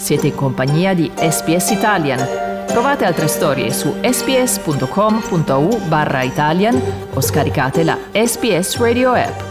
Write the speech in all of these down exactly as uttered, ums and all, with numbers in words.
Siete in compagnia di S B S Italian. Trovate altre storie su sbs.com.au barra Italian o scaricate la S B S Radio app.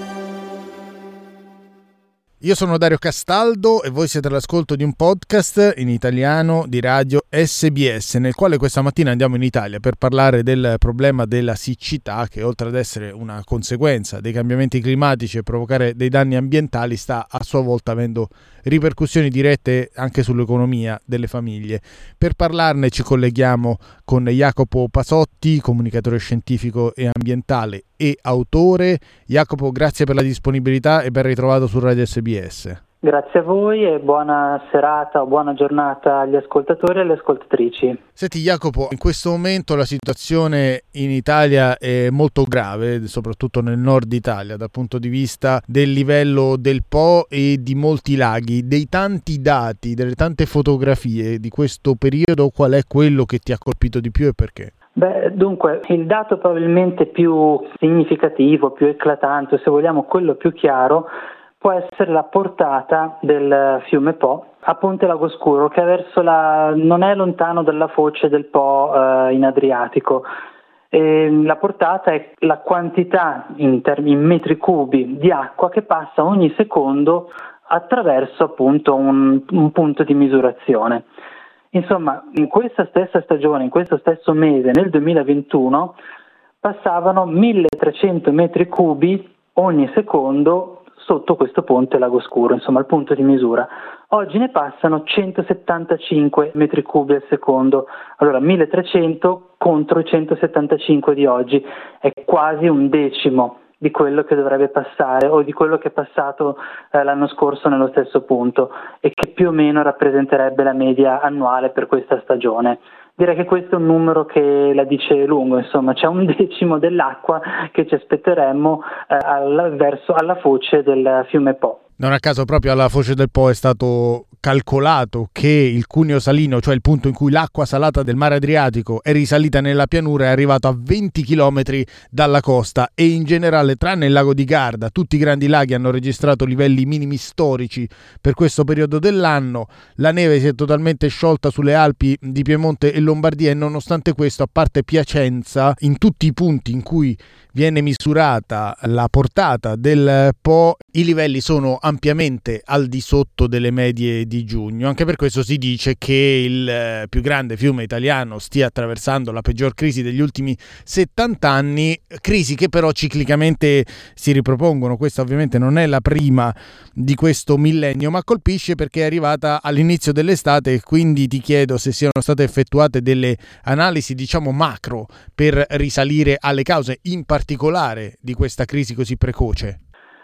Io sono Dario Castaldo e voi siete all'ascolto di un podcast in italiano di radio S B S, nel quale questa mattina andiamo in Italia per parlare del problema della siccità che, oltre ad essere una conseguenza dei cambiamenti climatici e provocare dei danni ambientali, sta a sua volta avendo ripercussioni dirette anche sull'economia delle famiglie. Per parlarne ci colleghiamo con Jacopo Pasotti, comunicatore scientifico e ambientale e autore. Jacopo, grazie per la disponibilità e ben ritrovato su Radio S B S. Grazie a voi e buona serata o buona giornata agli ascoltatori e alle ascoltatrici. Senti Jacopo, in questo momento la situazione in Italia è molto grave, soprattutto nel nord Italia, dal punto di vista del livello del Po e di molti laghi. Dei tanti dati, delle tante fotografie di questo periodo, qual è quello che ti ha colpito di più e perché? Beh, dunque, il dato probabilmente più significativo, più eclatante, se vogliamo quello più chiaro, può essere la portata del fiume Po a Ponte Lago Scuro, che è verso la, non è lontano dalla foce del Po eh, in Adriatico. E la portata è la quantità in, termini, in metri cubi di acqua che passa ogni secondo attraverso appunto un, un punto di misurazione. Insomma, in questa stessa stagione, in questo stesso mese, nel duemilaventuno, passavano milletrecento metri cubi ogni secondo sotto questo ponte Lago Scuro, insomma il punto di misura. Oggi ne passano centosettantacinque metri cubi al secondo, allora milletrecento contro i centosettantacinque di oggi, è quasi un decimo di quello che dovrebbe passare o di quello che è passato eh, l'anno scorso nello stesso punto e che più o meno rappresenterebbe la media annuale per questa stagione. Direi che questo è un numero che la dice lungo, insomma c'è un decimo dell'acqua che ci aspetteremmo eh, alla, verso, alla foce del fiume Po. Non a caso proprio alla foce del Po è stato calcolato che il cuneo salino, cioè il punto in cui l'acqua salata del mare Adriatico è risalita nella pianura, è arrivato a venti chilometri dalla costa e in generale, tranne il lago di Garda, tutti i grandi laghi hanno registrato livelli minimi storici per questo periodo dell'anno. La neve si è totalmente sciolta sulle Alpi di Piemonte e Lombardia e nonostante questo, a parte Piacenza, in tutti i punti in cui viene misurata la portata del Po, i livelli sono ampiamente al di sotto delle medie di giugno. Anche per questo si dice che il più grande fiume italiano stia attraversando la peggior crisi degli ultimi settanta anni, crisi che però ciclicamente si ripropongono. Questa ovviamente non è la prima di questo millennio, ma colpisce perché è arrivata all'inizio dell'estate e quindi ti chiedo se siano state effettuate delle analisi, diciamo macro, per risalire alle cause in particolare di questa crisi così precoce.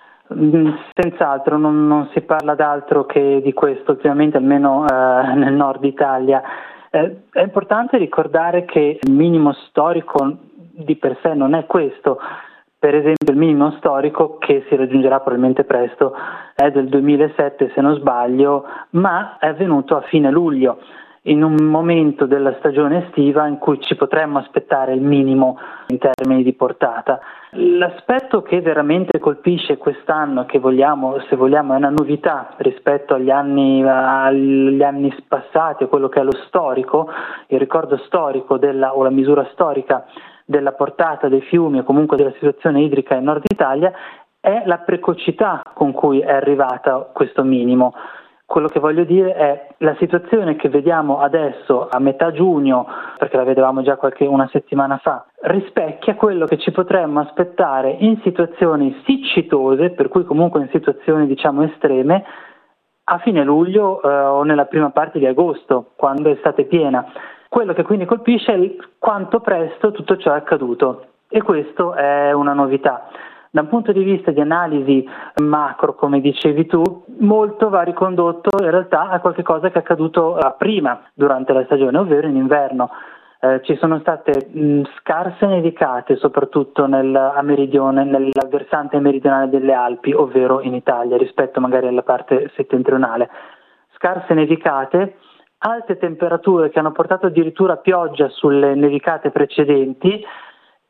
Senz'altro non, non si parla d'altro che di questo ultimamente, almeno eh, nel nord Italia. Eh, è importante ricordare che il minimo storico di per sé non è questo. Per esempio il minimo storico, che si raggiungerà probabilmente presto, è del duemilasette se non sbaglio, ma è avvenuto a fine luglio, in un momento della stagione estiva in cui ci potremmo aspettare il minimo in termini di portata. L'aspetto che veramente colpisce quest'anno, che vogliamo, se vogliamo, è una novità rispetto agli anni, agli anni passati, a quello che è lo storico, il ricordo storico della, o la misura storica della portata dei fiumi o comunque della situazione idrica in Nord Italia, è la precocità con cui è arrivata questo minimo. Quello che voglio dire è la situazione che vediamo adesso a metà giugno, perché la vedevamo già qualche una settimana fa, rispecchia quello che ci potremmo aspettare in situazioni siccitose, per cui comunque in situazioni diciamo estreme, a fine luglio eh, o nella prima parte di agosto, quando è estate piena. Quello che quindi colpisce è il quanto presto tutto ciò è accaduto e questo è una novità. Da un punto di vista di analisi macro, come dicevi tu, molto va ricondotto in realtà a qualche cosa che è accaduto prima durante la stagione, ovvero in inverno. Eh, ci sono state mh, scarse nevicate, soprattutto nel a meridione, nel versante meridionale delle Alpi, ovvero in Italia, rispetto magari alla parte settentrionale. Scarse nevicate, alte temperature che hanno portato addirittura pioggia sulle nevicate precedenti,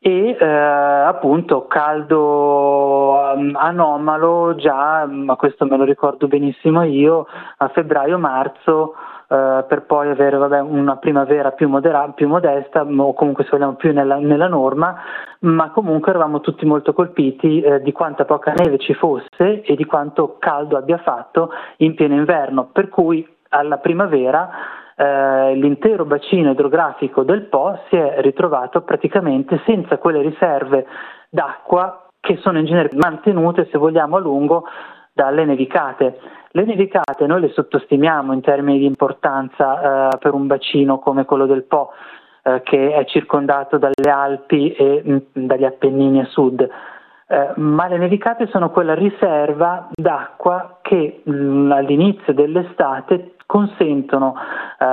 e eh, appunto caldo um, anomalo già, ma questo me lo ricordo benissimo io, a febbraio-marzo, Uh, per poi avere vabbè, una primavera più, modera- più modesta, o comunque se vogliamo più nella, nella norma, ma comunque eravamo tutti molto colpiti eh, di quanta poca neve ci fosse e di quanto caldo abbia fatto in pieno inverno, per cui alla primavera eh, l'intero bacino idrografico del Po si è ritrovato praticamente senza quelle riserve d'acqua che sono in genere mantenute, se vogliamo, a lungo dalle nevicate. Le nevicate noi le sottostimiamo in termini di importanza eh, per un bacino come quello del Po, eh, che è circondato dalle Alpi e mh, dagli Appennini a sud, eh, ma le nevicate sono quella riserva d'acqua che mh, all'inizio dell'estate consentono uh,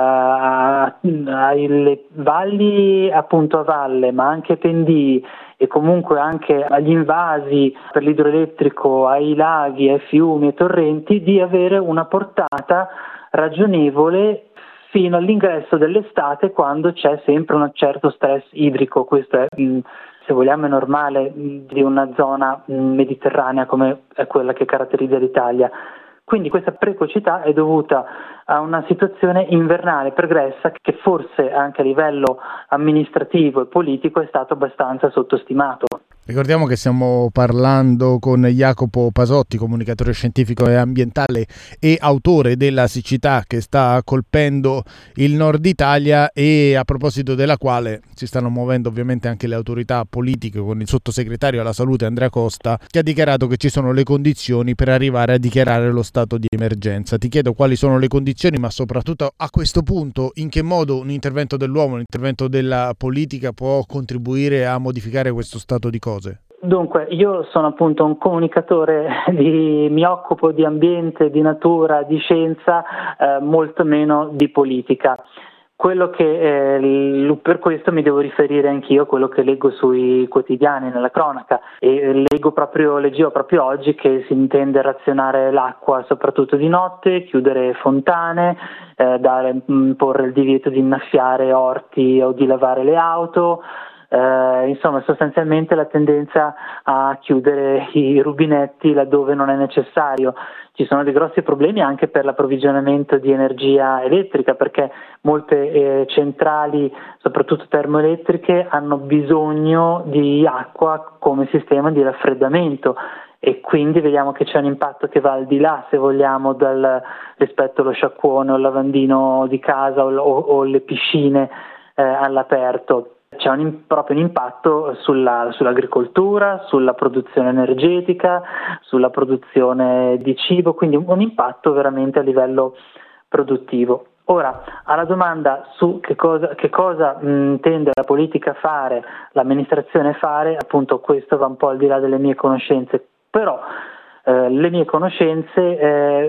alle valli appunto a valle, ma anche ai pendii e comunque anche agli invasi per l'idroelettrico, ai laghi, ai fiumi e torrenti, di avere una portata ragionevole fino all'ingresso dell'estate, quando c'è sempre un certo stress idrico. Questo è, mh, se vogliamo, è normale mh, di una zona mh, mediterranea come è quella che caratterizza l'Italia. Quindi questa precocità è dovuta a una situazione invernale pregressa che forse anche a livello amministrativo e politico è stato abbastanza sottostimato. Ricordiamo che stiamo parlando con Jacopo Pasotti, comunicatore scientifico e ambientale e autore della siccità che sta colpendo il nord Italia, e a proposito della quale si stanno muovendo ovviamente anche le autorità politiche, con il sottosegretario alla salute Andrea Costa, che ha dichiarato che ci sono le condizioni per arrivare a dichiarare lo stato di emergenza. Ti chiedo quali sono le condizioni, ma soprattutto a questo punto in che modo un intervento dell'uomo, un intervento della politica può contribuire a modificare questo stato di cose. Dunque, io sono appunto un comunicatore, di, mi occupo di ambiente, di natura, di scienza, eh, molto meno di politica. Quello che eh, per questo mi devo riferire anch'io a quello che leggo sui quotidiani, nella cronaca, e leggo proprio, leggevo proprio oggi che si intende razionare l'acqua soprattutto di notte, chiudere fontane, eh, dare, mh, porre il divieto di innaffiare orti o di lavare le auto. Uh, insomma, sostanzialmente la tendenza a chiudere i rubinetti laddove non è necessario. Ci sono dei grossi problemi anche per l'approvvigionamento di energia elettrica, perché molte eh, centrali, soprattutto termoelettriche, hanno bisogno di acqua come sistema di raffreddamento, e quindi vediamo che c'è un impatto che va al di là, se vogliamo, dal, rispetto allo sciacquone o al lavandino di casa o, o, o le piscine eh, all'aperto. C'è un, proprio un impatto sulla, sull'agricoltura, sulla produzione energetica, sulla produzione di cibo, quindi un, un impatto veramente a livello produttivo. Ora, alla domanda su che cosa, che cosa mh, intende la politica fare, l'amministrazione fare, appunto questo va un po' al di là delle mie conoscenze, però eh, le mie conoscenze eh,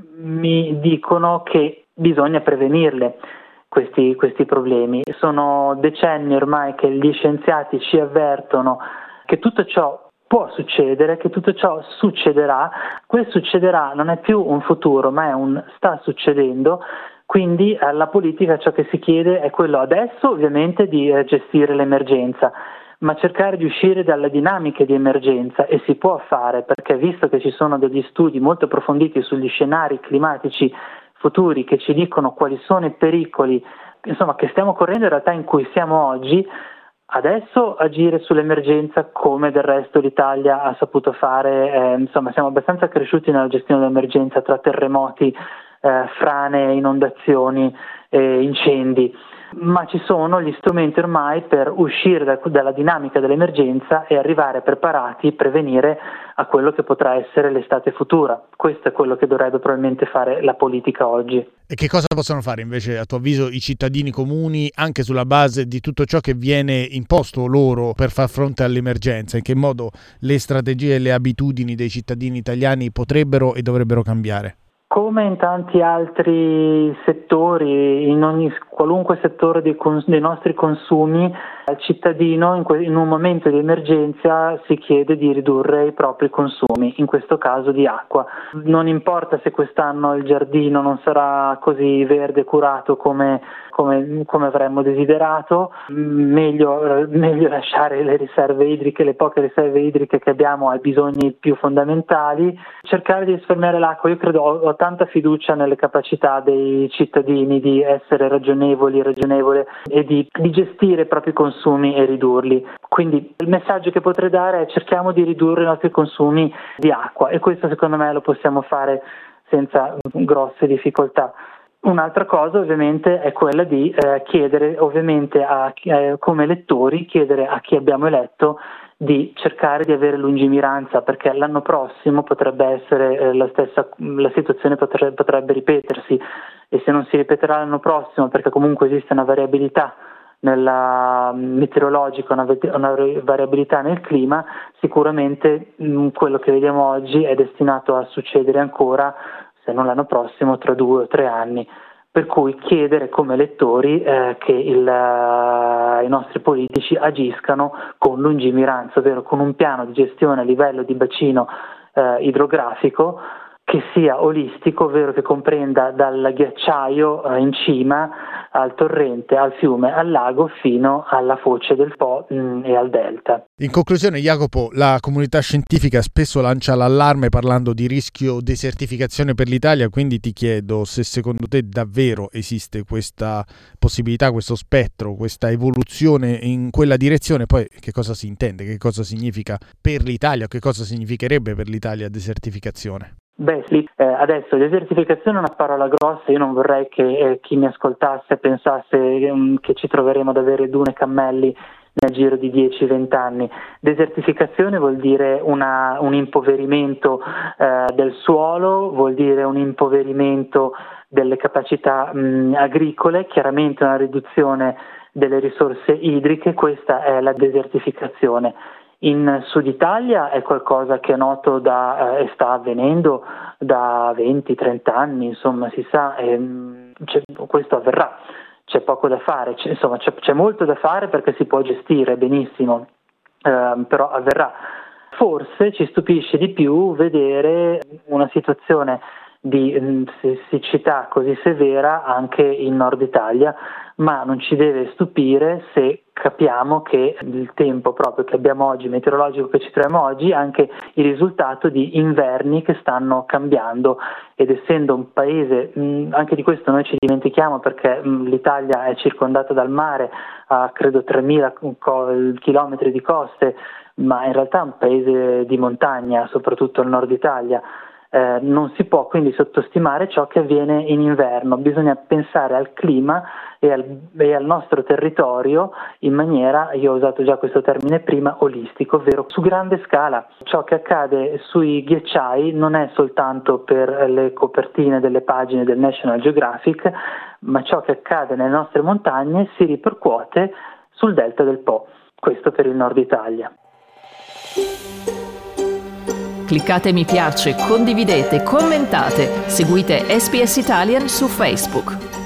mi dicono che bisogna prevenirle. Questi, questi problemi. Sono decenni ormai che gli scienziati ci avvertono che tutto ciò può succedere, che tutto ciò succederà. Quel succederà non è più un futuro, ma è un sta succedendo. Quindi alla politica ciò che si chiede è quello adesso, ovviamente, di eh, gestire l'emergenza, ma cercare di uscire dalle dinamiche di emergenza, e si può fare, perché visto che ci sono degli studi molto approfonditi sugli scenari climatici futuri che ci dicono quali sono i pericoli, insomma, che stiamo correndo in realtà, in cui siamo oggi, adesso agire sull'emergenza, come del resto l'Italia ha saputo fare, eh, insomma siamo abbastanza cresciuti nella gestione dell'emergenza tra terremoti, eh, frane, inondazioni, eh, incendi, ma ci sono gli strumenti ormai per uscire da, dalla dinamica dell'emergenza e arrivare preparati, prevenire a quello che potrà essere l'estate futura. Questo è quello che dovrebbe probabilmente fare la politica oggi. E che cosa possono fare invece, a tuo avviso, i cittadini comuni, anche sulla base di tutto ciò che viene imposto loro per far fronte all'emergenza? In che modo le strategie e le abitudini dei cittadini italiani potrebbero e dovrebbero cambiare? Come in tanti altri settori, in ogni qualunque settore dei, cons- dei nostri consumi, al cittadino in, que- in un momento di emergenza si chiede di ridurre i propri consumi, in questo caso di acqua. Non importa se quest'anno il giardino non sarà così verde curato come, come, come avremmo desiderato, meglio, meglio lasciare le riserve idriche, le poche riserve idriche che abbiamo ai bisogni più fondamentali, cercare di risparmiare l'acqua. Io credo, ho, ho tanta fiducia nelle capacità dei cittadini di essere ragionevoli, ragionevole e di, di gestire i propri consumi e ridurli. Quindi il messaggio che potrei dare è: cerchiamo di ridurre i nostri consumi di acqua, e questo secondo me lo possiamo fare senza grosse difficoltà. Un'altra cosa ovviamente è quella di eh, chiedere ovviamente a, eh, come elettori, chiedere a chi abbiamo eletto di cercare di avere lungimiranza, perché l'anno prossimo potrebbe essere eh, la stessa, la situazione potrebbe, potrebbe ripetersi, e se non si ripeterà l'anno prossimo, perché comunque esiste una variabilità nella meteorologica, una, una variabilità nel clima, sicuramente mh, quello che vediamo oggi è destinato a succedere ancora, se non l'anno prossimo, tra due o tre anni. Per cui chiedere come elettori eh, che il, uh, i nostri politici agiscano con lungimiranza, ovvero con un piano di gestione a livello di bacino uh, idrografico che sia olistico, ovvero che comprenda dal ghiacciaio uh, in cima al torrente, al fiume, al lago, fino alla foce del Po mh, e al delta. In conclusione, Jacopo, la comunità scientifica spesso lancia l'allarme parlando di rischio desertificazione per l'Italia, quindi ti chiedo se secondo te davvero esiste questa possibilità, questo spettro, questa evoluzione in quella direzione. Poi che cosa si intende, che cosa significa per l'Italia, che cosa significherebbe per l'Italia desertificazione? Beh sì, eh, adesso desertificazione è una parola grossa, io non vorrei che eh, chi mi ascoltasse pensasse um, che ci troveremo ad avere dune cammelli nel giro di dieci venti anni. Desertificazione vuol dire una, un impoverimento eh, del suolo, vuol dire un impoverimento delle capacità mh, agricole, chiaramente una riduzione delle risorse idriche, questa è la desertificazione. In Sud Italia è qualcosa che è noto da, eh, sta avvenendo da venti trenta anni, insomma si sa, ehm, questo avverrà, c'è poco da fare, c'è, insomma c'è, c'è molto da fare perché si può gestire benissimo, ehm, però avverrà. Forse ci stupisce di più vedere una situazione di mh, siccità così severa anche in Nord Italia, ma non ci deve stupire se capiamo che il tempo proprio che abbiamo oggi, meteorologico che ci troviamo oggi, è anche il risultato di inverni che stanno cambiando, ed essendo un paese, mh, anche di questo noi ci dimentichiamo perché mh, l'Italia è circondata dal mare, ha credo tremila chilometri di coste, ma in realtà è un paese di montagna, soprattutto il Nord Italia. Eh, non si può quindi sottostimare ciò che avviene in inverno, bisogna pensare al clima e al, e al nostro territorio in maniera, io ho usato già questo termine prima, olistico, ovvero su grande scala. Ciò che accade sui ghiacciai non è soltanto per le copertine delle pagine del National Geographic, ma ciò che accade nelle nostre montagne si ripercuote sul delta del Po, questo per il Nord Italia. Cliccate mi piace, condividete, commentate, seguite S B S Italian su Facebook.